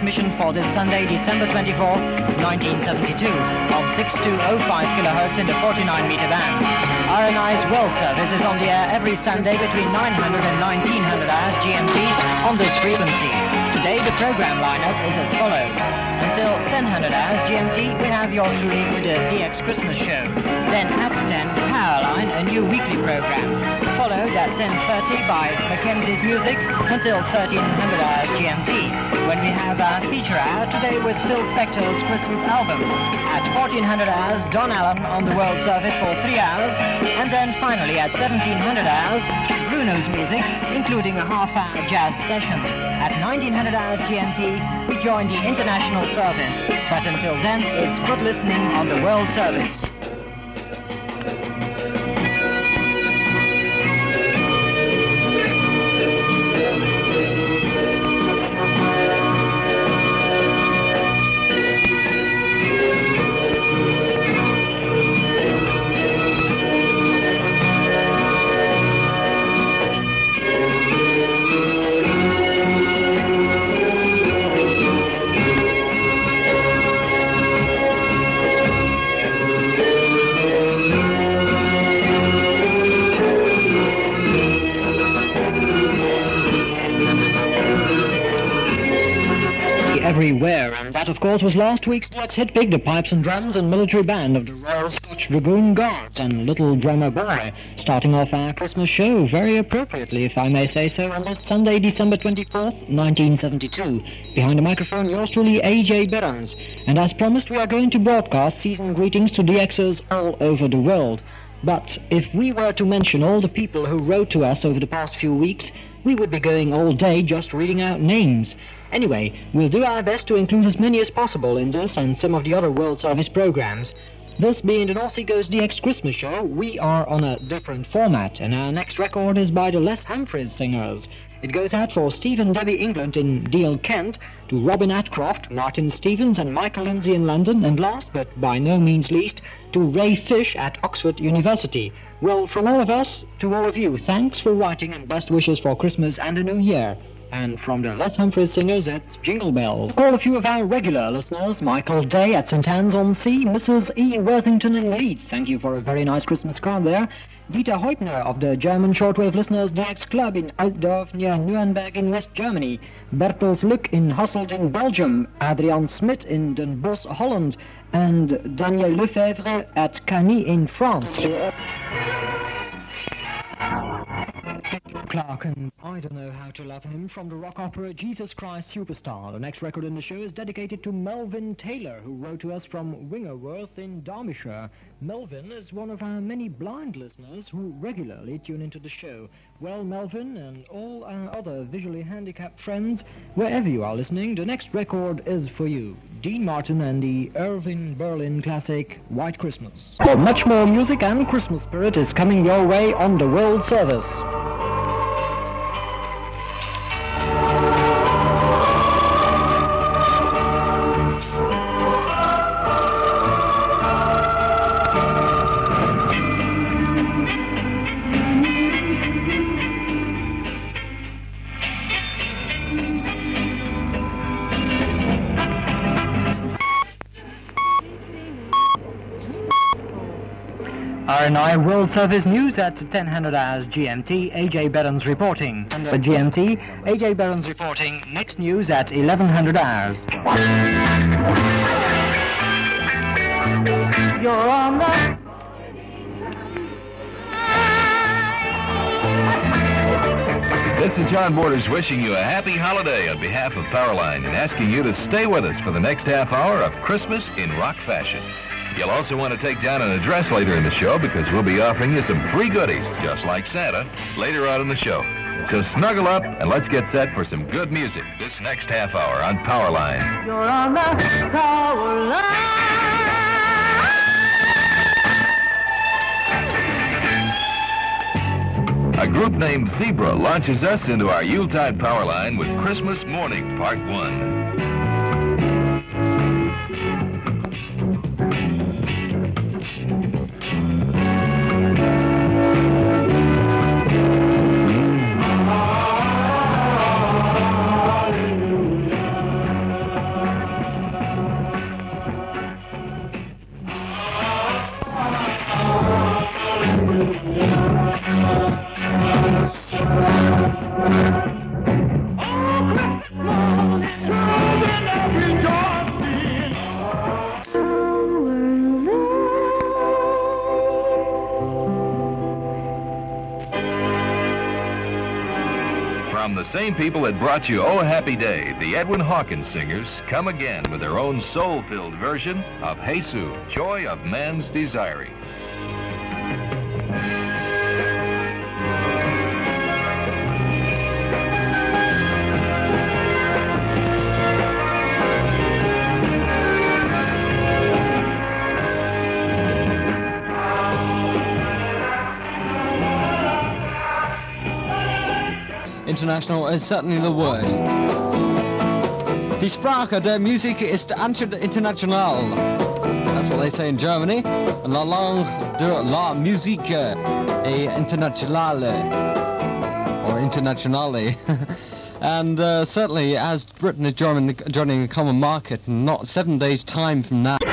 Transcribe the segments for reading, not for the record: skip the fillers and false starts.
transmission for this Sunday, December 24th, 1972, on 6205 kHz in the 49-meter band. RNI's World Service is on the air every Sunday between 900 and 1900 hours GMT on this frequency. Today the program lineup is as follows. Until 1000 hours GMT, we have yours truly with the DX Christmas show. Then at 10, Powerline, a new weekly program. Followed at 10:30 by Mackenzie's Music until 1300 hours GMT, when we have our feature hour today with Phil Spector's Christmas album. At 1400 hours, Don Allen on the World Service for 3 hours, and then finally at 1700 hours, Bruno's music, including a half-hour jazz session. At 1900 hours GMT, we join the international service, but until then, it's good listening on the World Service. Everywhere, and that of course was last week's DX hit big, the pipes and drums and military band of the Royal Scotch Dragoon Guards and Little Drummer Boy, starting off our Christmas show very appropriately, if I may say so, on this Sunday, December 24th, 1972. Behind the microphone, yours truly, AJ Berens, and as promised, we are going to broadcast season greetings to DXers all over the world. But if we were to mention all the people who wrote to us over the past few weeks, we would be going all day just reading out names. Anyway, we'll do our best to include as many as possible in this and some of the other World Service programs. This being the Aussie Goes DX Christmas show, we are on a different format, and our next record is by the Les Humphries Singers. It goes out for Steve and Debbie England in Deal, Kent, to Robin Atcroft, Martin Stevens and Michael Lindsay in London, and last but by no means least, to Ray Fish at Oxford University. Well, from all of us to all of you, thanks for writing and best wishes for Christmas and the New Year. And from the Les Humphries Singers, it's Jingle Bells. Call a few of our regular listeners, Michael Day at St. Anne's-on-Sea, Mrs. E. Worthington in Leeds, thank you for a very nice Christmas card there, Dieter Heutner of the German Shortwave Listeners DX Club in Altdorf near Nuremberg in West Germany, Bertels Luc in Hasselt in Belgium, Adrian Smit in Den Bosch, Holland, and Daniel Lefebvre at Cagny in France. Clark and I Don't Know How to Love Him from the rock opera Jesus Christ Superstar. The next record in the show is dedicated to Melvin Taylor, who wrote to us from Wingerworth in Derbyshire. Melvin is one of our many blind listeners who regularly tune into the show. Well, Melvin and all our other visually handicapped friends, wherever you are listening, the next record is for you. Dean Martin and the Irving Berlin classic White Christmas. For much more music and Christmas spirit is coming your way on the World Service. RNI World Service News at 1000 hours GMT, AJ Berens reporting. And at GMT, AJ Berens reporting, next news at 1100 hours. You're on the... This is John Borders wishing you a happy holiday on behalf of Powerline and asking you to stay with us for the next half hour of Christmas in rock fashion. You'll also want to take down an address later in the show because we'll be offering you some free goodies, just like Santa, later on in the show. So snuggle up and let's get set for some good music this next half hour on Powerline. You're on the Powerline. A group named Zebra launches us into our Yuletide Powerline with Christmas Morning Part 1. same people that brought you Oh Happy Day, the Edwin Hawkins Singers, come again with their own soul-filled version of Jesus, Joy of Man's Desiring. International is certainly the worst. Die Sprache der Musik ist international. That's what they say in Germany. La langue de la musique est internationale. Or internationale. And certainly, as Britain is joining the common market, not 7 days' time from now.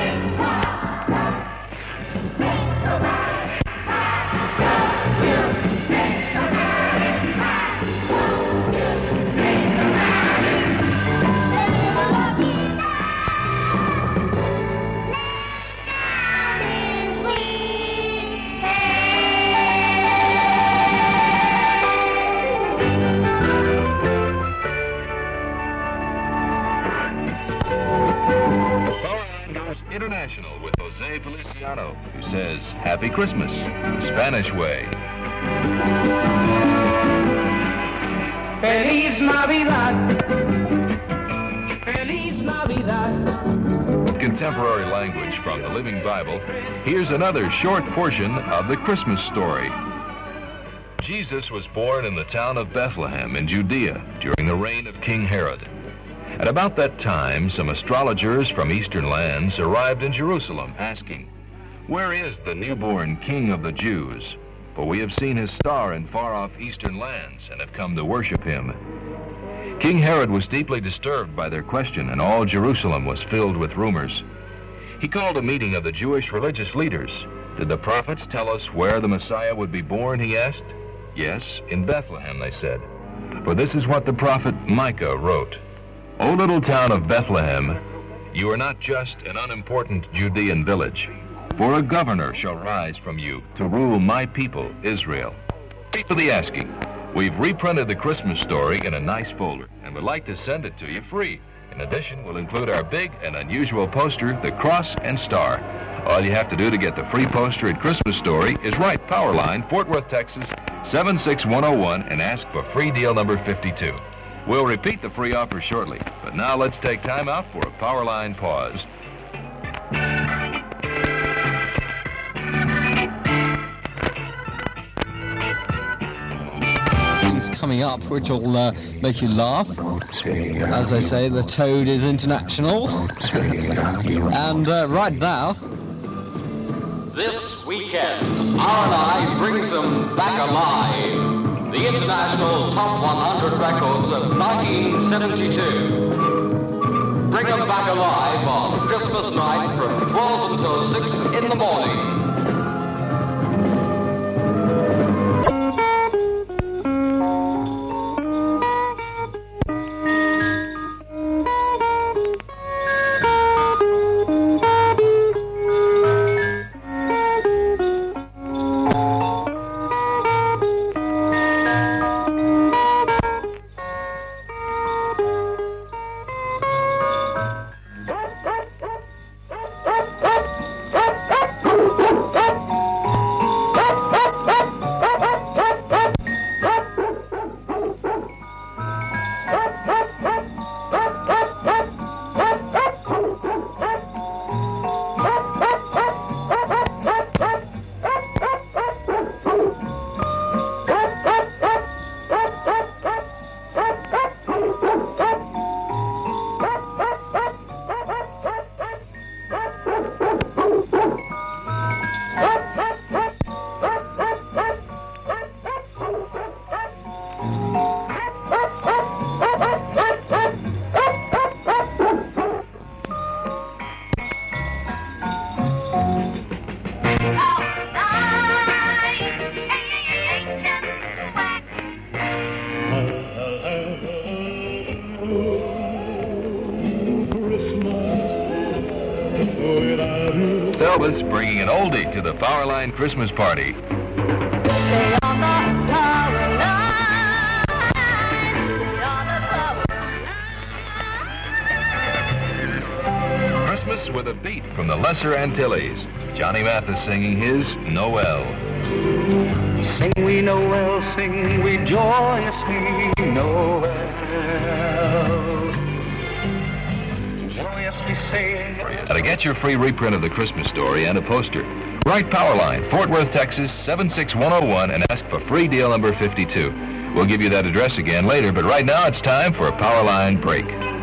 International with Jose Feliciano, who says Happy Christmas, the Spanish way. Feliz Navidad. Feliz Navidad. Contemporary language from the Living Bible, here's another short portion of the Christmas story. Jesus was born in the town of Bethlehem in Judea during the reign of King Herod. At about that time, some astrologers from eastern lands arrived in Jerusalem, asking, "Where is the newborn King of the Jews? For we have seen his star in far-off eastern lands and have come to worship him." King Herod was deeply disturbed by their question, and all Jerusalem was filled with rumors. He called a meeting of the Jewish religious leaders. "Did the prophets tell us where the Messiah would be born?" he asked. "Yes, in Bethlehem," they said. "For this is what the prophet Micah wrote. O little town of Bethlehem, you are not just an unimportant Judean village, for a governor shall rise from you to rule my people, Israel." For the asking, we've reprinted the Christmas story in a nice folder, and would like to send it to you free. In addition, we'll include our big and unusual poster, the Cross and Star. All you have to do to get the free poster and Christmas story is write Powerline, Fort Worth, Texas, 76101, and ask for free deal number 52. We'll repeat the free offer shortly, but now let's take time out for a Powerline pause. Things coming up which will make you laugh. As they say, the toad is international. And right now, this weekend, R&I brings them back alive. The international top 100 records of 1972. Bring them back alive on Christmas night from 12 until 6 in the morning. Elvis bringing an oldie to the Powerline Christmas party. Stay on the power line. with a beat from the Lesser Antilles. Johnny Mathis singing his Noel. Sing we Noel, sing we joyously Noel. Joyously sing. Now, to get your free reprint of the Christmas Story and a poster, write Powerline, Fort Worth, Texas, 76101 and ask for free deal number 52. We'll give you that address again later, but right now it's time for a Powerline break.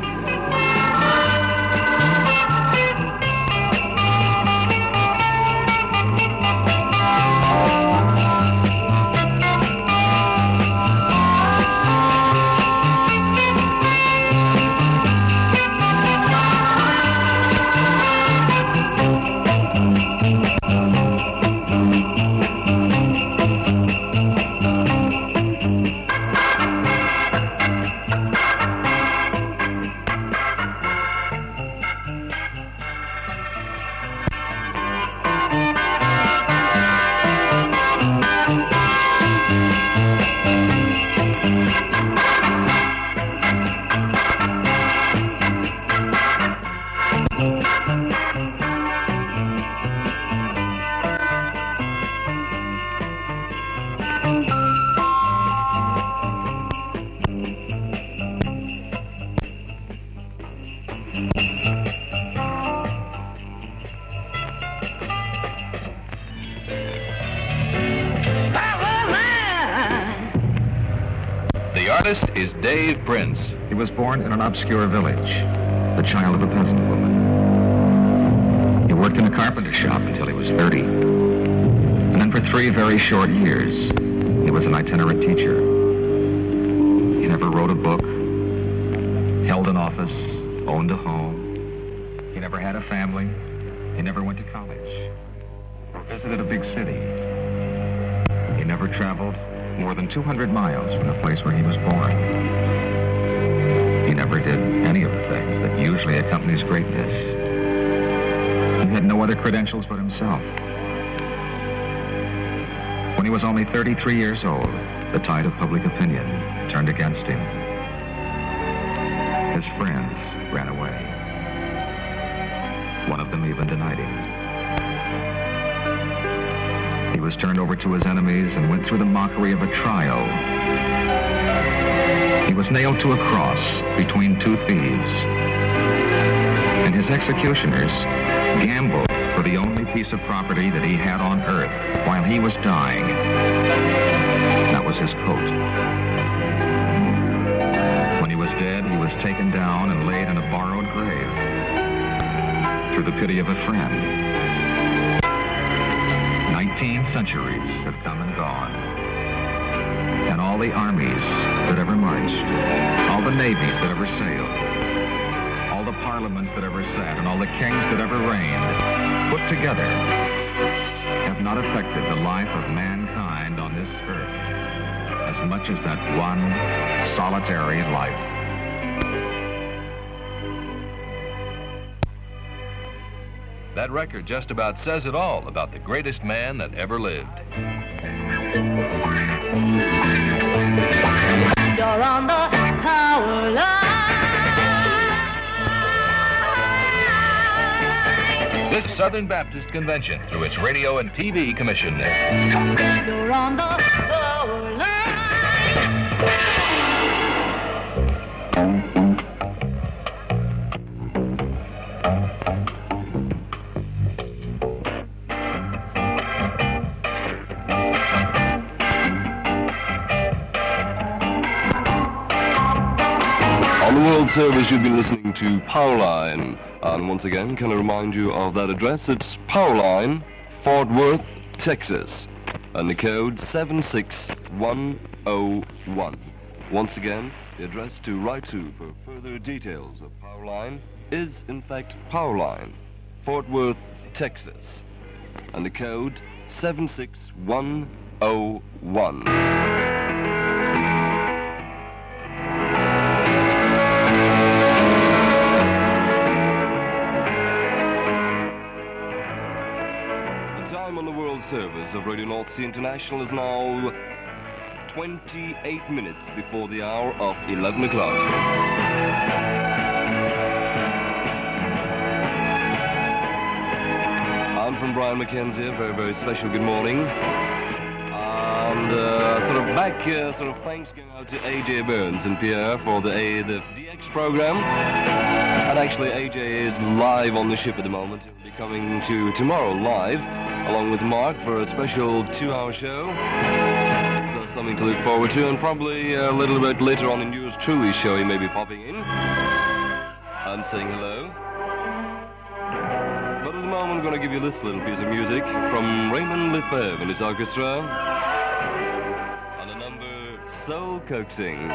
The artist is Dave Prince. He was born in an obscure village, the child of a peasant woman. He worked in a carpenter shop until he was 30. And then for 3 very short years, he was an itinerant teacher. He never wrote a book, held an office, owned a home. He never had a family. He never went to college or visited a big city. He never traveled more than 200 miles from the place where he was born. He never did any of the things that usually accompanies greatness. He had no other credentials but himself. When he was only 33 years old, the tide of public opinion turned against him. His friends ran away. One of them even denied him. He was turned over to his enemies and went through the mockery of a trial. He was nailed to a cross between 2 thieves. And his executioners gambled for the only piece of property that he had on earth while he was dying. That was his coat. When he was dead, he was taken down and laid in a borrowed grave through the pity of a friend. 19 centuries have come and gone. And all the armies that ever marched, all the navies that ever sailed, all the parliaments that ever sat, and all the kings that ever reigned, put together, have not affected the life of mankind on this earth as much as that one solitary life. That record just about says it all about the greatest man that ever lived. You're on the power line. This is Southern Baptist Convention through its Radio and TV Commission there. You're on the power line. On the World Service, you've been listening to Powerline. And once again, can I remind you of that address? It's Powerline, Fort Worth, Texas. And the code 76101. Once again, the address to write to for further details of Powerline is, in fact, Powerline, Fort Worth, Texas. And the code 76101. On the World Service of Radio North Sea International is now 28 minutes before the hour of 11 o'clock. from Brian McKenzie. A very, very special good morning. And sort of thanks going out to AJ Burns and Pierre for the DX program. And actually, AJ is live on the ship at the moment. He'll be coming to tomorrow live, along with Mark, for a special 2-hour show. So something to look forward to, and probably a little bit later on in yours truly show he may be popping in and saying hello. But at the moment, I'm going to give you this little piece of music from Raymond Lefebvre and his orchestra on the number Soul Coaxing.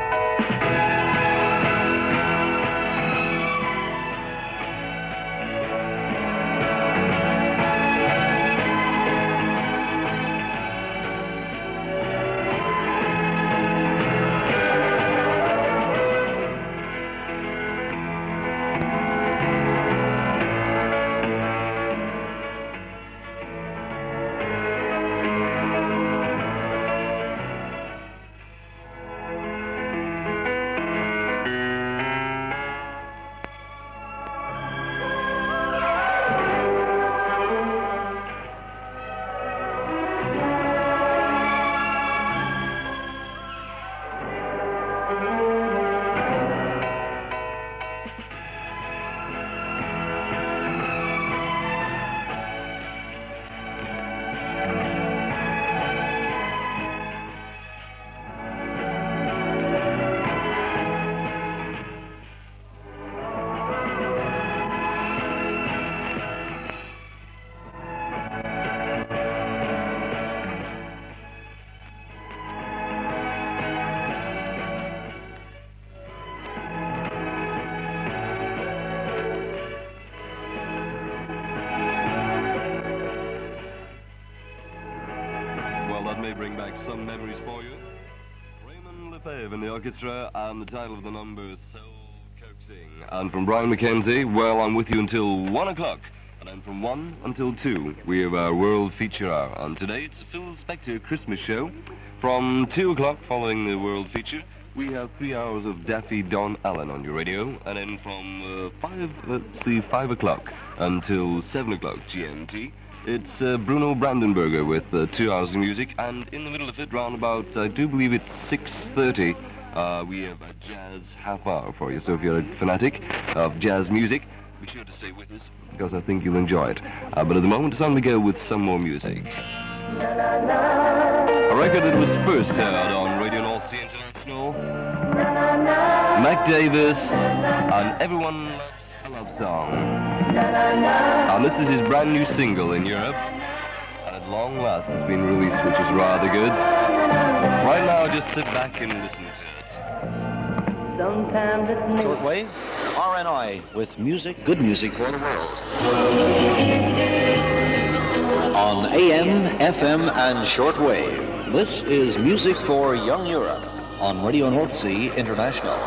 Bring back some memories for you. Raymond Lefebvre in the orchestra, and the title of the number is Soul Coaxing. And from Brian McKenzie, well, I'm with you until 1 o'clock. And then from 1 until 2, we have our World Feature Hour. And today it's a Phil Spector Christmas show. From 2 o'clock, following the World Feature, we have 3 hours of Daffy Don Allen on your radio. And then from 5 o'clock until 7 o'clock GMT, it's Bruno Brandenburger with 2 hours of music, and in the middle of it, round about, I do believe it's 6:30, we have a jazz half hour for you. So if you're a fanatic of jazz music, be sure to stay with us, because I think you'll enjoy it. But at the moment, it's time to go with some more music. A record that was first heard on Radio North Sea International, Mac Davis, and Everyone Loves a Love Song. And this is his brand new single in Europe, and at long last it's been released, which is rather good. Right now, just sit back and listen to it. Shortwave, RNI, with music, good music for the world. On AM, FM, and shortwave, this is Music for Young Europe on Radio North Sea International.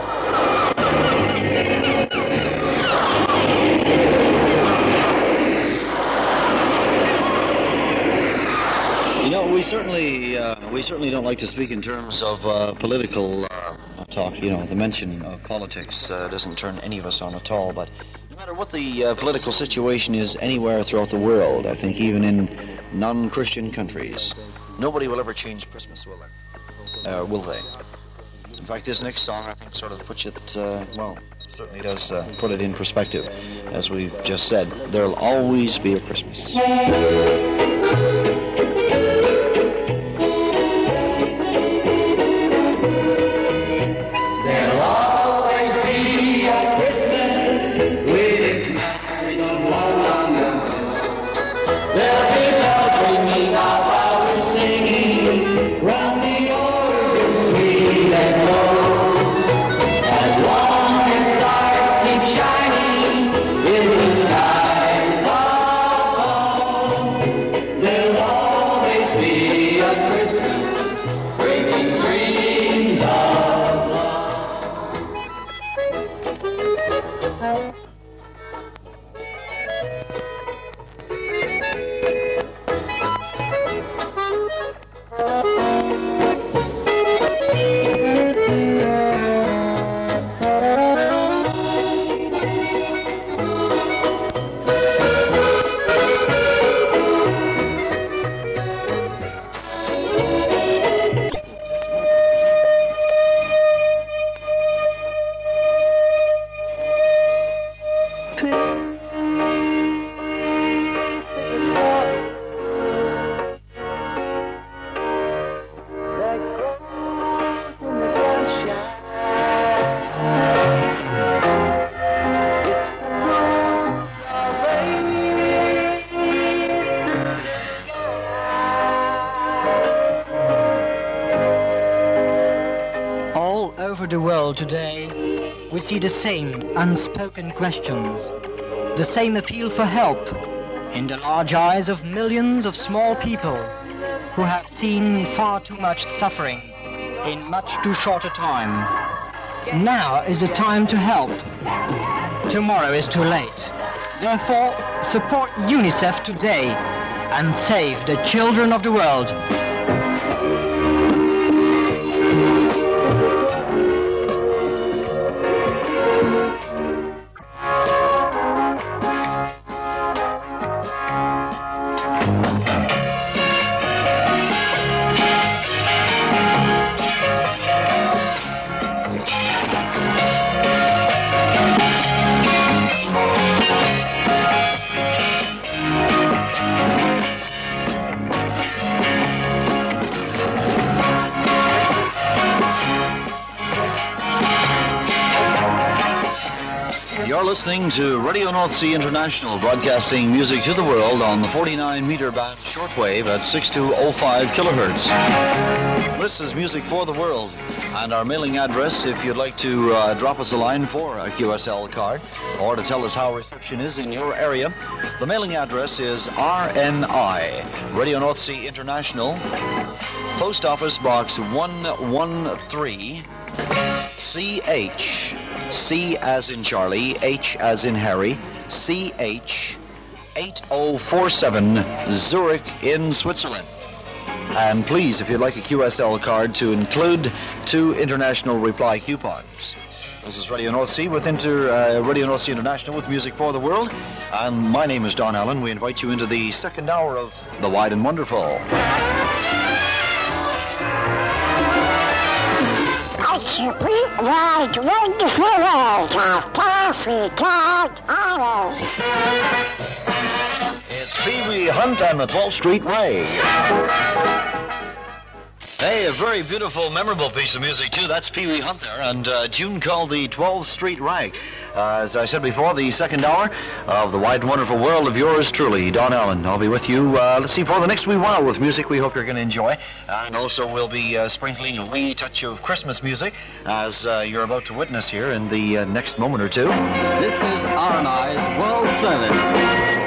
You know, we certainly don't like to speak in terms of political talk. You know, the mention of politics doesn't turn any of us on at all. But no matter what the political situation is anywhere throughout the world, I think even in non-Christian countries, nobody will ever change Christmas, will they? Will they? In fact, this next song, I think, sort of puts it, certainly does put it in perspective. As we've just said, there'll always be a Christmas. world today, we see the same unspoken questions, the same appeal for help in the large eyes of millions of small people who have seen far too much suffering in much too short a time. Now is the time to help. Tomorrow is too late. Therefore, support UNICEF today and save the children of the world. You're listening to Radio North Sea International, broadcasting music to the world on the 49-meter band shortwave at 6205 kilohertz. This is Music for the World, and our mailing address, if you'd like to drop us a line for a QSL card or to tell us how reception is in your area, the mailing address is RNI, Radio North Sea International, Post Office Box 113, CH, C as in Charlie, H as in Harry, CH 8047, Zurich in Switzerland. And please, if you'd like a QSL card, to include 2 international reply coupons. This is Radio North Sea with Radio North Sea International with Music for the World. And my name is Don Allen. We invite you into the second hour of The Wide and Wonderful. It's a great wide, wonderful world of perfect honor. It's Pee Wee Hunt and the 12th Street Way. Hey, a very beautiful, memorable piece of music, too. That's Pee Wee Hunt there, and a tune called the 12th Street Rag. As I said before, the second hour of the wide and wonderful world of yours truly, Don Allen. I'll be with you, let's see, for the next wee while with music we hope you're going to enjoy. And also we'll be sprinkling a wee touch of Christmas music, as you're about to witness here in the next moment or two. This is RNI's World Service.